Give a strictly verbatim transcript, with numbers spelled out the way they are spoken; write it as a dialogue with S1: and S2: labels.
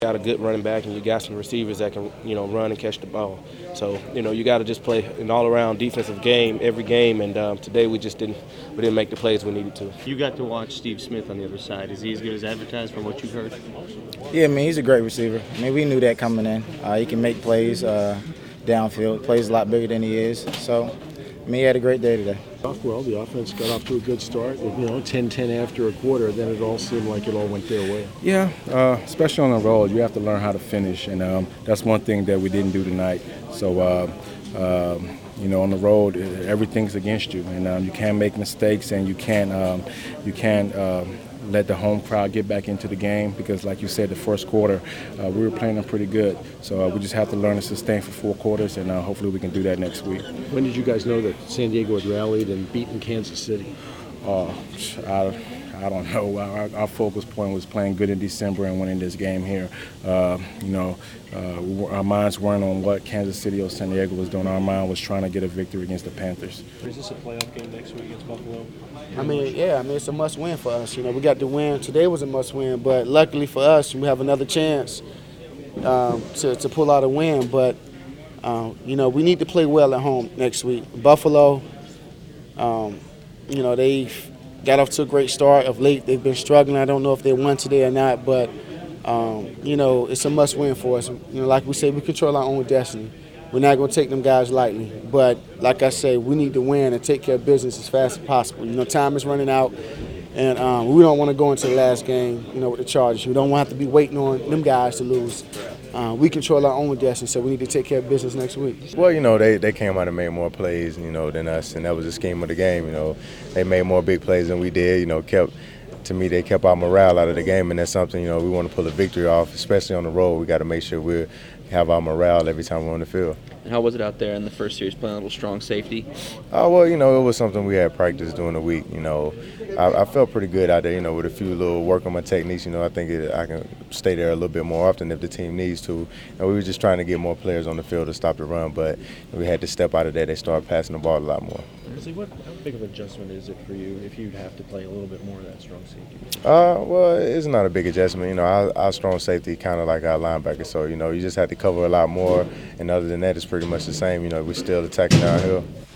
S1: Got a good running back, and you got some receivers that can, you know, run and catch the ball. So, you know, you got to just play an all-around defensive game every game. And um, today we just didn't, we didn't make the plays we needed to.
S2: You got to watch Steve Smith on the other side. Is he as good as advertised from what you've heard?
S3: Yeah, I mean, he's a great receiver. I mean, we knew that coming in. Uh, he can make plays uh, downfield. Plays a lot bigger than he is. So, I mean, he had a great day today.
S4: Well, the offense got off to a good start. You know, ten ten after a quarter, then it all seemed like it all went their way.
S5: Yeah, uh, especially on the road, you have to learn how to finish, and um, that's one thing that we didn't do tonight. So, uh, uh, you know, on the road, everything's against you, and um, you can't make mistakes, and you can't, um, you can't. Um, let the home crowd get back into the game because, like you said, the first quarter, uh, we were playing them pretty good. So uh, we just have to learn to sustain for four quarters, and uh, hopefully we can do that next week.
S4: When did you guys know that San Diego had rallied and beaten Kansas City?
S5: Uh, I, I don't know. Our, our focus point was playing good in December and winning this game here. Uh, you know, uh, our minds weren't on what Kansas City or San Diego was doing. Our mind was trying to get a victory against the Panthers.
S2: Is this a playoff game next week against Buffalo?
S3: I mean, yeah, I mean, it's a must-win for us. You know, we got the win. Today was a must-win, but luckily for us, we have another chance um, to, to pull out a win. But, um, you know, we need to play well at home next week. Buffalo, um, you know, they've got off to a great start. Of late, they've been struggling. I don't know if they won today or not, but, um, you know, it's a must-win for us. You know, like we say, we control our own destiny. We're not going to take them guys lightly. But like I say, we need to win and take care of business as fast as possible. You know, time is running out, and um, we don't want to go into the last game, you know, with the Chargers. We don't want to have to be waiting on them guys to lose. Uh, we control our own destiny, so we need to take care of business next week.
S6: Well, you know, they, they came out and made more plays, you know, than us, and that was the scheme of the game. You know, they made more big plays than we did. You know, kept to me they kept our morale out of the game, and that's something, you know, we want to pull a victory off, especially on the road. We got to make sure we have our morale every time we're on the field.
S7: And how was it out there in the first series, playing a little strong safety?
S6: Oh, well, you know, it was something we had practiced during the week. You know, I, I felt pretty good out there, you know, with a few little work on my techniques. You know, I think it, I can stay there a little bit more often if the team needs to. And we were just trying to get more players on the field to stop the run, but we had to step out of that. They started passing the ball a lot more.
S4: What, how big of an adjustment is it for you if you have to play a little bit more of that strong safety?
S6: Uh, well, it's not a big adjustment. You know, our, our strong safety kind of like our linebacker, so, you know, you just have to cover a lot more, and other than that, it's pretty much the same. You know, we're still attacking downhill.